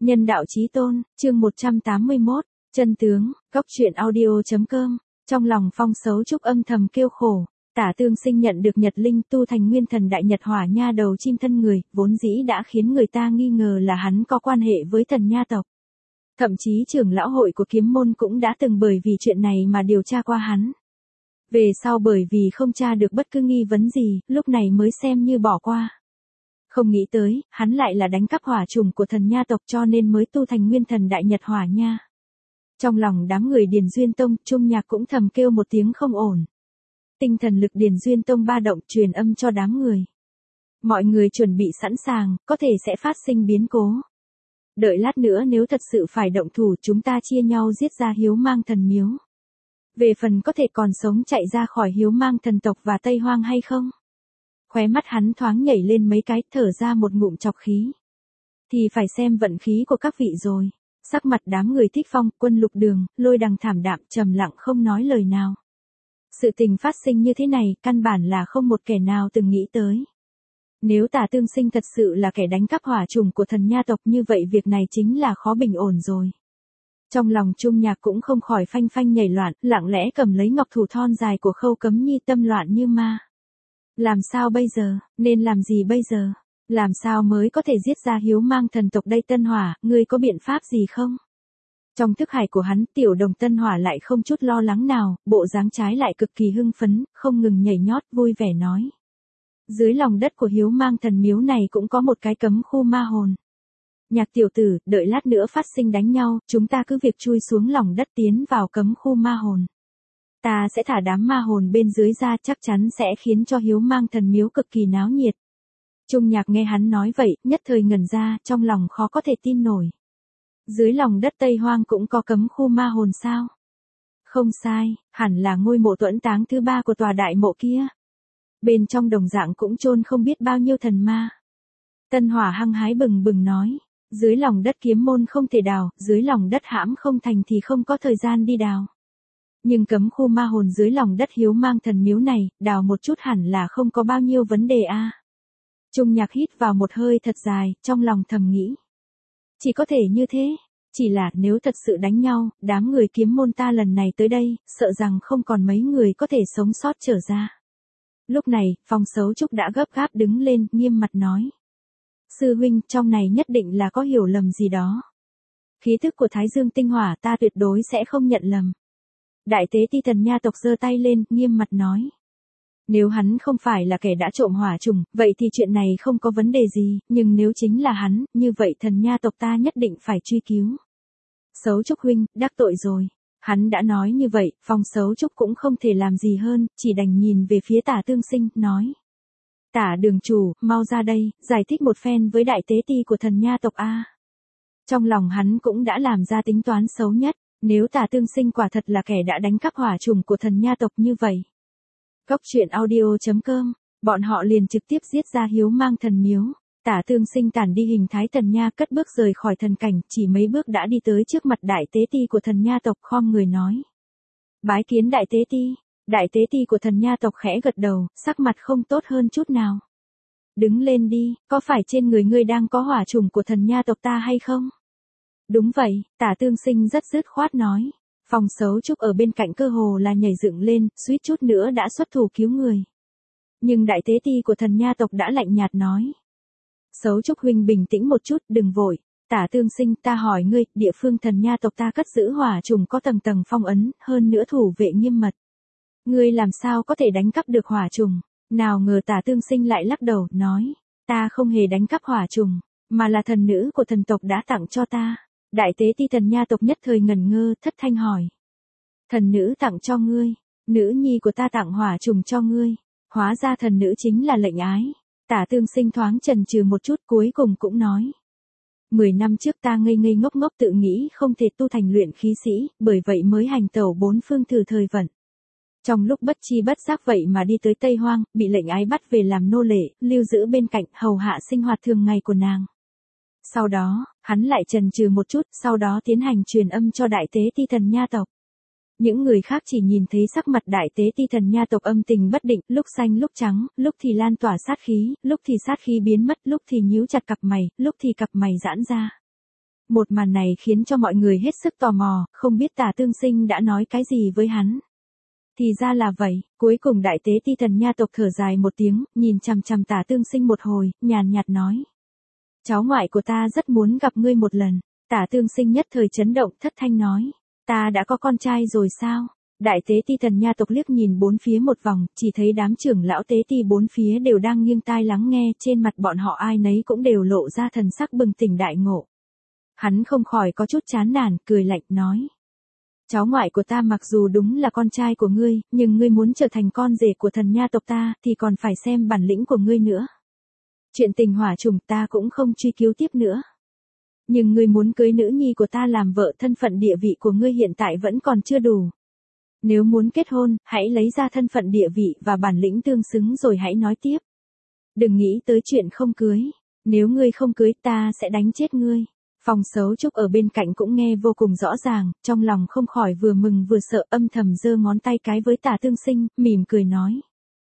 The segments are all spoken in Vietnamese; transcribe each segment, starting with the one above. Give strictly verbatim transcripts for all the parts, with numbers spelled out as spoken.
Nhân đạo chí tôn, chương một trăm tám mươi mốt, chân tướng, góc truyện audio.com, trong lòng Phong Sấu Trúc âm thầm kêu khổ, Tả Tương Sinh nhận được Nhật Linh tu thành nguyên thần đại nhật hỏa nha đầu chim thân người, vốn dĩ đã khiến người ta nghi ngờ là hắn có quan hệ với thần nha tộc. Thậm chí trưởng lão hội của kiếm môn cũng đã từng bởi vì chuyện này mà điều tra qua hắn. Về sau bởi vì không tra được bất cứ nghi vấn gì, lúc này mới xem như bỏ qua. Không nghĩ tới, hắn lại là đánh cắp hỏa trùng của thần nha tộc cho nên mới tu thành nguyên thần đại nhật hỏa nha. Trong lòng đám người Điền Duyên Tông, Trung Nhạc cũng thầm kêu một tiếng không ổn. Tinh thần lực Điền Duyên Tông ba động truyền âm cho đám người. Mọi người chuẩn bị sẵn sàng, có thể sẽ phát sinh biến cố. Đợi lát nữa nếu thật sự phải động thủ chúng ta chia nhau giết ra Hiếu Mang thần miếu. Về phần có thể còn sống chạy ra khỏi Hiếu Mang thần tộc và Tây Hoang hay không? Khóe mắt hắn thoáng nhảy lên mấy cái, thở ra một ngụm chọc khí. Thì phải xem vận khí của các vị rồi. Sắc mặt đám người Thích Phong, Quân Lục Đường, Lôi Đằng thảm đạm trầm lặng không nói lời nào. Sự tình phát sinh như thế này, căn bản là không một kẻ nào từng nghĩ tới. Nếu Tả Tương Sinh thật sự là kẻ đánh cắp hỏa trùng của thần nha tộc như vậy việc này chính là khó bình ổn rồi. Trong lòng Trung Nhạc cũng không khỏi phanh phanh nhảy loạn, lặng lẽ cầm lấy ngọc thủ thon dài của Khâu Cấm Nhi tâm loạn như ma. Làm sao bây giờ, nên làm gì bây giờ? Làm sao mới có thể giết ra Hiếu Mang thần tộc đây Tân Hỏa, ngươi có biện pháp gì không? Trong thức hải của hắn, tiểu đồng Tân Hỏa lại không chút lo lắng nào, bộ dáng trái lại cực kỳ hưng phấn, không ngừng nhảy nhót vui vẻ nói. Dưới lòng đất của Hiếu Mang thần miếu này cũng có một cái cấm khu ma hồn. Nhạc tiểu tử, đợi lát nữa phát sinh đánh nhau, chúng ta cứ việc chui xuống lòng đất tiến vào cấm khu ma hồn. Ta sẽ thả đám ma hồn bên dưới ra chắc chắn sẽ khiến cho Hiếu Mang thần miếu cực kỳ náo nhiệt. Trung Nhạc nghe hắn nói vậy, nhất thời ngẩn ra, trong lòng khó có thể tin nổi. Dưới lòng đất Tây Hoang cũng có cấm khu ma hồn sao? Không sai, hẳn là ngôi mộ tuẫn táng thứ ba của tòa đại mộ kia. Bên trong đồng dạng cũng chôn không biết bao nhiêu thần ma. Tân Hỏa hăng hái bừng bừng nói, dưới lòng đất kiếm môn không thể đào, dưới lòng đất hãm không thành thì không có thời gian đi đào. Nhưng cấm khu ma hồn dưới lòng đất Hiếu Mang thần miếu này, đào một chút hẳn là không có bao nhiêu vấn đề a. À. Trung Nhạc hít vào một hơi thật dài, trong lòng thầm nghĩ. Chỉ có thể như thế, chỉ là nếu thật sự đánh nhau, đám người kiếm môn ta lần này tới đây, sợ rằng không còn mấy người có thể sống sót trở ra. Lúc này, Phong Sấu Trúc đã gấp gáp đứng lên, nghiêm mặt nói. Sư huynh, trong này nhất định là có hiểu lầm gì đó. Khí thức của Thái Dương tinh hỏa ta tuyệt đối sẽ không nhận lầm. Đại tế ti thần nha tộc giơ tay lên, nghiêm mặt nói. Nếu hắn không phải là kẻ đã trộm hỏa trùng, vậy thì chuyện này không có vấn đề gì, nhưng nếu chính là hắn, như vậy thần nha tộc ta nhất định phải truy cứu. Sấu Trúc huynh, đắc tội rồi. Hắn đã nói như vậy, Phong Sấu Trúc cũng không thể làm gì hơn, chỉ đành nhìn về phía Tả Tương Sinh, nói. Tả đường chủ, mau ra đây, giải thích một phen với đại tế ti của thần nha tộc A. Trong lòng hắn cũng đã làm ra tính toán xấu nhất, nếu Tả Tương Sinh quả thật là kẻ đã đánh cắp hỏa trùng của thần nha tộc như vậy. Góc truyện audio.com, bọn họ liền trực tiếp giết ra Hiếu Mang thần miếu. Tả Tương Sinh tản đi hình thái thần nha cất bước rời khỏi thần cảnh, chỉ mấy bước đã đi tới trước mặt đại tế ti của thần nha tộc khom người nói. Bái kiến đại tế ti, đại tế ti của thần nha tộc khẽ gật đầu, sắc mặt không tốt hơn chút nào. Đứng lên đi, có phải trên người ngươi đang có hỏa trùng của thần nha tộc ta hay không? Đúng vậy, Tả Tương Sinh rất dứt khoát nói. Phong Sấu Trúc ở bên cạnh cơ hồ là nhảy dựng lên, suýt chút nữa đã xuất thủ cứu người. Nhưng đại tế ti của thần nha tộc đã lạnh nhạt nói. Sấu Trúc huynh bình tĩnh một chút, đừng vội. Tả Tương Sinh, ta hỏi ngươi, địa phương thần nha tộc ta cất giữ hỏa trùng có tầng tầng phong ấn, hơn nữa thủ vệ nghiêm mật. Ngươi làm sao có thể đánh cắp được hỏa trùng? Nào ngờ Tả Tương Sinh lại lắc đầu, nói. Ta không hề đánh cắp hỏa trùng, mà là thần nữ của thần tộc đã tặng cho ta. Đại tế ti thần nha tộc nhất thời ngẩn ngơ, thất thanh hỏi. Thần nữ tặng cho ngươi, nữ nhi của ta tặng hỏa trùng cho ngươi, hóa ra thần nữ chính là Lệnh Ái. Tả Tương Sinh thoáng chần chừ một chút cuối cùng cũng nói. Mười năm trước ta ngây ngây ngốc ngốc tự nghĩ không thể tu thành luyện khí sĩ, bởi vậy mới hành tẩu bốn phương thử thời vận. Trong lúc bất chi bất giác vậy mà đi tới Tây Hoang, bị Lệnh Ái bắt về làm nô lệ, lưu giữ bên cạnh, hầu hạ sinh hoạt thường ngày của nàng. Sau đó, hắn lại chần chừ một chút, sau đó tiến hành truyền âm cho đại tế ti thần nha tộc. Những người khác chỉ nhìn thấy sắc mặt đại tế ti thần nha tộc âm tình bất định, lúc xanh lúc trắng, lúc thì lan tỏa sát khí, lúc thì sát khí biến mất, lúc thì nhíu chặt cặp mày, lúc thì cặp mày giãn ra. Một màn này khiến cho mọi người hết sức tò mò, không biết Tả Tương Sinh đã nói cái gì với hắn. Thì ra là vậy, cuối cùng đại tế ti Thần Nha tộc thở dài một tiếng, nhìn chằm chằm Tả Tương Sinh một hồi, nhàn nhạt nói. Cháu ngoại của ta rất muốn gặp ngươi một lần. Tả Tương Sinh nhất thời chấn động, thất thanh nói. Ta đã có con trai rồi sao? Đại tế ti Thần Nha tộc liếc nhìn bốn phía một vòng, chỉ thấy đám trưởng lão tế ti bốn phía đều đang nghiêng tai lắng nghe, trên mặt bọn họ ai nấy cũng đều lộ ra thần sắc bừng tỉnh đại ngộ. Hắn không khỏi có chút chán nản, cười lạnh nói. Cháu ngoại của ta mặc dù đúng là con trai của ngươi, nhưng ngươi muốn trở thành con rể của Thần Nha tộc ta, thì còn phải xem bản lĩnh của ngươi nữa. Chuyện tình hỏa trùng ta cũng không truy cứu tiếp nữa. Nhưng ngươi muốn cưới nữ nhi của ta làm vợ, thân phận địa vị của ngươi hiện tại vẫn còn chưa đủ. Nếu muốn kết hôn, hãy lấy ra thân phận địa vị và bản lĩnh tương xứng rồi hãy nói tiếp. Đừng nghĩ tới chuyện không cưới. Nếu ngươi không cưới ta sẽ đánh chết ngươi. Phong Sấu Trúc ở bên cạnh cũng nghe vô cùng rõ ràng, trong lòng không khỏi vừa mừng vừa sợ, âm thầm giơ ngón tay cái với Tả Tương Sinh, mỉm cười nói.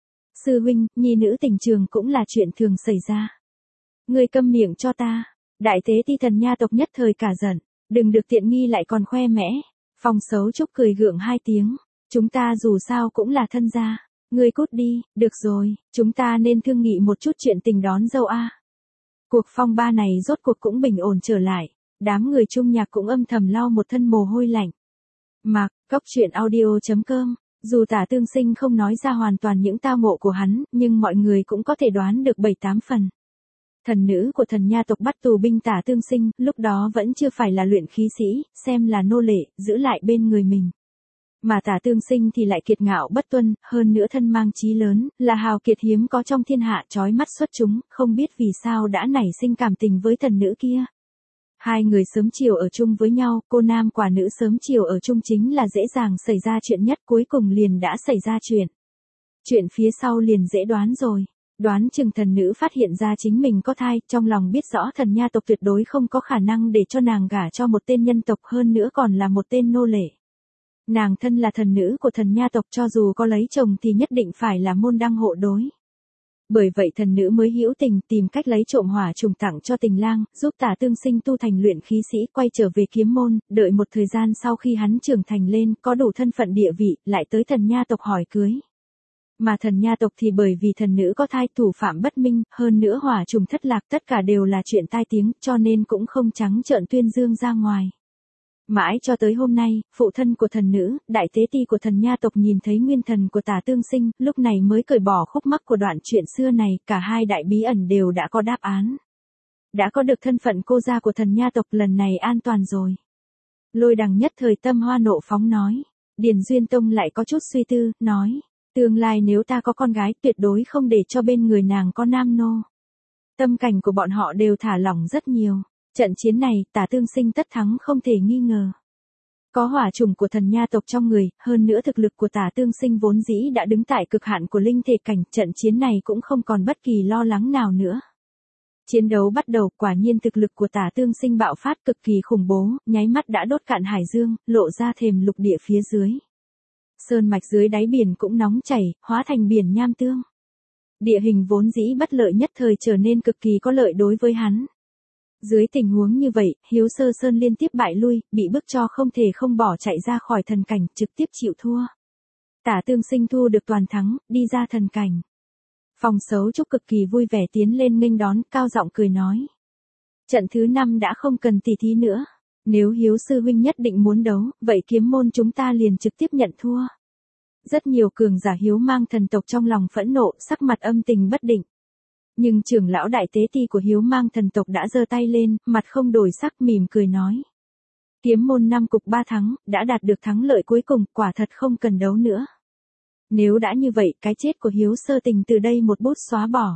Sư huynh, nhi nữ tình trường cũng là chuyện thường xảy ra. Ngươi câm miệng cho ta. Đại tế ti Thần Nha tộc nhất thời cả giận, đừng được tiện nghi lại còn khoe mẽ. Phong Sấu Trúc cười gượng hai tiếng. Chúng ta dù sao cũng là thân gia. Ngươi cút đi, được rồi, chúng ta nên thương nghị một chút chuyện tình đón dâu a. Cuộc phong ba này rốt cuộc cũng bình ổn trở lại, đám người Trung Nhạc cũng âm thầm lau một thân mồ hôi lạnh. Mặc, Cốc Truyện Audio chấm com, dù Tả Tương Sinh không nói ra hoàn toàn những tao ngộ của hắn, nhưng mọi người cũng có thể đoán được bảy tám phần. Thần nữ của Thần Nha tộc bắt tù binh Tả Tương Sinh, lúc đó vẫn chưa phải là luyện khí sĩ, xem là nô lệ, giữ lại bên người mình. Mà Tả Tương Sinh thì lại kiệt ngạo bất tuân, hơn nữa thân mang chí lớn, là hào kiệt hiếm có trong thiên hạ, chói mắt xuất chúng, không biết vì sao đã nảy sinh cảm tình với thần nữ kia. Hai người sớm chiều ở chung với nhau, cô nam quả nữ sớm chiều ở chung chính là dễ dàng xảy ra chuyện nhất, cuối cùng liền đã xảy ra chuyện. Chuyện phía sau liền dễ đoán rồi. Đoán chừng thần nữ phát hiện ra chính mình có thai, trong lòng biết rõ Thần Nha tộc tuyệt đối không có khả năng để cho nàng gả cho một tên nhân tộc, hơn nữa còn là một tên nô lệ. Nàng thân là thần nữ của Thần Nha tộc, cho dù có lấy chồng thì nhất định phải là môn đăng hộ đối. Bởi vậy thần nữ mới hữu tình tìm cách lấy trộm hỏa trùng tặng cho Tình Lang, giúp Tả Tương Sinh tu thành luyện khí sĩ, quay trở về kiếm môn, đợi một thời gian sau khi hắn trưởng thành lên, có đủ thân phận địa vị, lại tới Thần Nha tộc hỏi cưới. Mà Thần Nha tộc thì bởi vì thần nữ có thai, thủ phạm bất minh, hơn nữa hỏa trùng thất lạc, tất cả đều là chuyện tai tiếng, cho nên cũng không trắng trợn tuyên dương ra ngoài. Mãi cho tới hôm nay, phụ thân của thần nữ, đại tế ti của Thần Nha tộc nhìn thấy nguyên thần của Tả Tương Sinh, lúc này mới cởi bỏ khúc mắc của đoạn chuyện xưa này, cả hai đại bí ẩn đều đã có đáp án. Đã có được thân phận cô gia của Thần Nha tộc, lần này an toàn rồi. Lôi Đằng nhất thời tâm hoa nộ phóng nói. Điền Duyên Tông lại có chút suy tư, nói. Tương lai nếu ta có con gái, tuyệt đối không để cho bên người nàng có nam nô. Tâm cảnh của bọn họ đều thả lỏng rất nhiều. Trận chiến này, Tả Tương Sinh tất thắng không thể nghi ngờ. Có hỏa trùng của Thần Nha tộc trong người, hơn nữa thực lực của Tả Tương Sinh vốn dĩ đã đứng tại cực hạn của linh thể cảnh, trận chiến này cũng không còn bất kỳ lo lắng nào nữa. Chiến đấu bắt đầu, quả nhiên thực lực của Tả Tương Sinh bạo phát cực kỳ khủng bố, nháy mắt đã đốt cạn hải dương, lộ ra thềm lục địa phía dưới. Sơn mạch dưới đáy biển cũng nóng chảy, hóa thành biển nham tương. Địa hình vốn dĩ bất lợi nhất thời trở nên cực kỳ có lợi đối với hắn. Dưới tình huống như vậy, Hiếu Sơ Sơn liên tiếp bại lui, bị bức cho không thể không bỏ chạy ra khỏi thần cảnh, trực tiếp chịu thua. Tả Tương Sinh thu được toàn thắng, đi ra thần cảnh. Phong Sấu Trúc cực kỳ vui vẻ tiến lên nghênh đón, cao giọng cười nói. Trận thứ năm đã không cần tỉ thí nữa. Nếu Hiếu sư huynh nhất định muốn đấu, vậy kiếm môn chúng ta liền trực tiếp nhận thua. Rất nhiều cường giả Hiếu Mang thần tộc trong lòng phẫn nộ, sắc mặt âm tình bất định. Nhưng trưởng lão đại tế ti của Hiếu Mang thần tộc đã giơ tay lên, mặt không đổi sắc, mỉm cười nói. Kiếm môn năm cục ba thắng, đã đạt được thắng lợi cuối cùng, quả thật không cần đấu nữa. Nếu đã như vậy, cái chết của Hiếu Sơ Tình từ đây một bút xóa bỏ.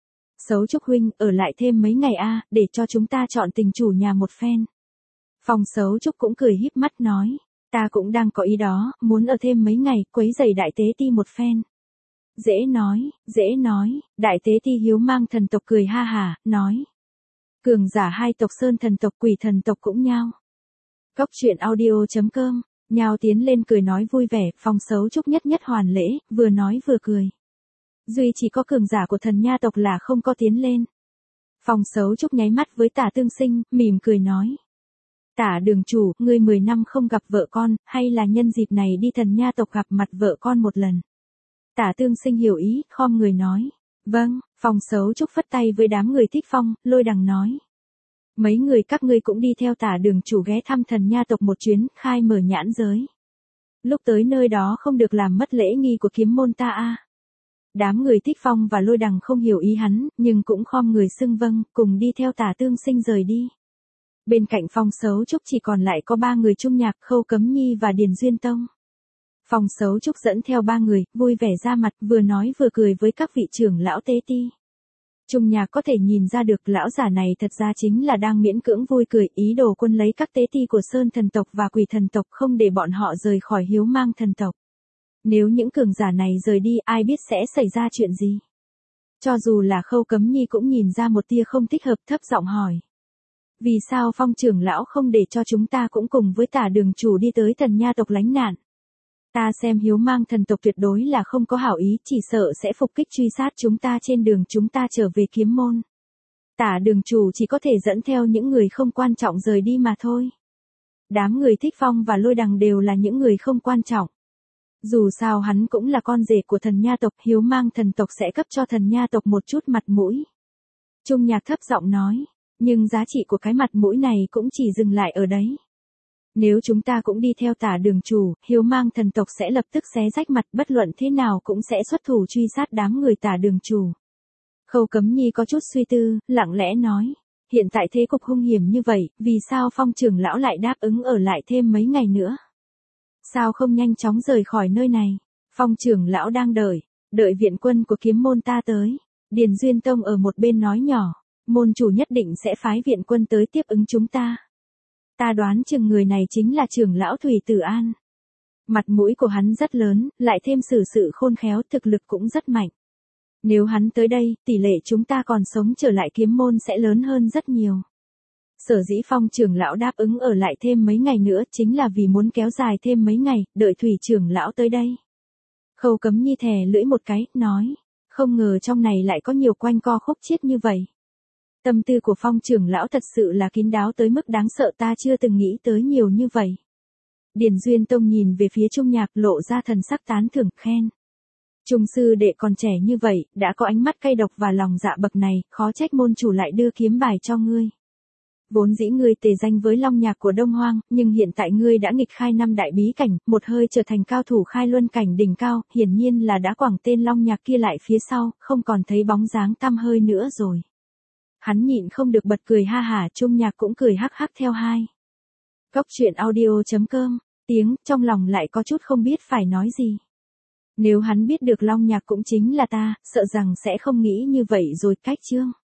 Sấu Trúc huynh, ở lại thêm mấy ngày a, để cho chúng ta chọn tình chủ nhà một phen. Phong Sấu Trúc cũng cười híp mắt nói. Ta cũng đang có ý đó, muốn ở thêm mấy ngày, quấy rầy đại tế ti một phen. Dễ nói, dễ nói, đại tế ti Hiếu Mang thần tộc cười ha hả, nói. Cường giả hai tộc Sơn thần tộc Quỷ thần tộc cũng nhao. Cốc Truyện Audio chấm com, nhao tiến lên cười nói vui vẻ, Phong Sấu Trúc nhất nhất hoàn lễ, vừa nói vừa cười. Duy chỉ có cường giả của Thần Nha tộc là không có tiến lên. Phong Sấu Trúc nháy mắt với Tả Tương Sinh, mỉm cười nói. Tả đường chủ, ngươi mười năm không gặp vợ con, hay là nhân dịp này đi Thần Nha tộc gặp mặt vợ con một lần. Tả Tương Sinh hiểu ý, khom người nói. Vâng, Phong Sấu Trúc phất tay với đám người Thích Phong, Lôi Đằng nói. Mấy người các ngươi cũng đi theo tả đường chủ ghé thăm Thần Nha tộc một chuyến, khai mở nhãn giới. Lúc tới nơi đó không được làm mất lễ nghi của kiếm môn ta a. Đám người Thích Phong và Lôi Đằng không hiểu ý hắn, nhưng cũng khom người xưng vâng, cùng đi theo Tả Tương Sinh rời đi. Bên cạnh Phong Sấu Trúc chỉ còn lại có ba người Trung Nhạc, Khâu Cấm Nhi và Điền Duyên Tông. Phong Sấu Trúc dẫn theo ba người, vui vẻ ra mặt, vừa nói vừa cười với các vị trưởng lão tế ti. Trung Nhạc có thể nhìn ra được lão giả này thật ra chính là đang miễn cưỡng vui cười, ý đồ quân lấy các tế ti của Sơn thần tộc và Quỷ thần tộc, không để bọn họ rời khỏi Hiếu Mang thần tộc. Nếu những cường giả này rời đi, ai biết sẽ xảy ra chuyện gì? Cho dù là Khâu Cấm Nhi cũng nhìn ra một tia không thích hợp, thấp giọng hỏi. Vì sao Phong trưởng lão không để cho chúng ta cũng cùng với Tả đường chủ đi tới Thần Nha tộc lánh nạn? Ta xem Hiếu Mang thần tộc tuyệt đối là không có hảo ý, chỉ sợ sẽ phục kích truy sát chúng ta trên đường chúng ta trở về kiếm môn. Tả đường chủ chỉ có thể dẫn theo những người không quan trọng rời đi mà thôi. Đám người Thích Phong và Lôi Đằng đều là những người không quan trọng. Dù sao hắn cũng là con rể của Thần Nha tộc, Hiếu Mang thần tộc sẽ cấp cho Thần Nha tộc một chút mặt mũi. Trung Nhạc thấp giọng nói, nhưng giá trị của cái mặt mũi này cũng chỉ dừng lại ở đấy. Nếu chúng ta cũng đi theo Tả đường chủ, Hiếu Mang thần tộc sẽ lập tức xé rách mặt, bất luận thế nào cũng sẽ xuất thủ truy sát đám người Tả đường chủ. Khâu Cấm Nhi có chút suy tư, lặng lẽ nói, hiện tại thế cục hung hiểm như vậy, vì sao Phong trưởng lão lại đáp ứng ở lại thêm mấy ngày nữa? Sao không nhanh chóng rời khỏi nơi này? Phong trưởng lão đang đợi, đợi viện quân của kiếm môn ta tới. Điền Duyên Tông ở một bên nói nhỏ, môn chủ nhất định sẽ phái viện quân tới tiếp ứng chúng ta. Ta đoán chừng người này chính là trưởng lão Thủy Tử An. Mặt mũi của hắn rất lớn, lại thêm xử sự khôn khéo, thực lực cũng rất mạnh. Nếu hắn tới đây, tỷ lệ chúng ta còn sống trở lại kiếm môn sẽ lớn hơn rất nhiều. Sở dĩ Phong trưởng lão đáp ứng ở lại thêm mấy ngày nữa chính là vì muốn kéo dài thêm mấy ngày, đợi Thủy trưởng lão tới đây. Khâu Cấm Nhi thè lưỡi một cái, nói, không ngờ trong này lại có nhiều quanh co khúc chiết như vậy. Tâm tư của Phong trưởng lão thật sự là kín đáo tới mức đáng sợ, ta chưa từng nghĩ tới nhiều như vậy. Điền Duyên Tông nhìn về phía Trung Nhạc, lộ ra thần sắc tán thưởng, khen. Trung sư đệ còn trẻ như vậy, đã có ánh mắt cay độc và lòng dạ bậc này, khó trách môn chủ lại đưa kiếm bài cho ngươi. Vốn dĩ ngươi tề danh với Long Nhạc của Đông Hoang, nhưng hiện tại ngươi đã nghịch khai năm đại bí cảnh, một hơi trở thành cao thủ khai luân cảnh đỉnh cao, hiển nhiên là đã quẳng tên Long Nhạc kia lại phía sau, không còn thấy bóng dáng tăm hơi nữa rồi. Hắn nhịn không được bật cười ha hả, Trung Nhạc cũng cười hắc hắc theo hai. Cốc truyện audio chấm com, tiếng, trong lòng lại có chút không biết phải nói gì. Nếu hắn biết được Long Nhạc cũng chính là ta, sợ rằng sẽ không nghĩ như vậy rồi, cách chương.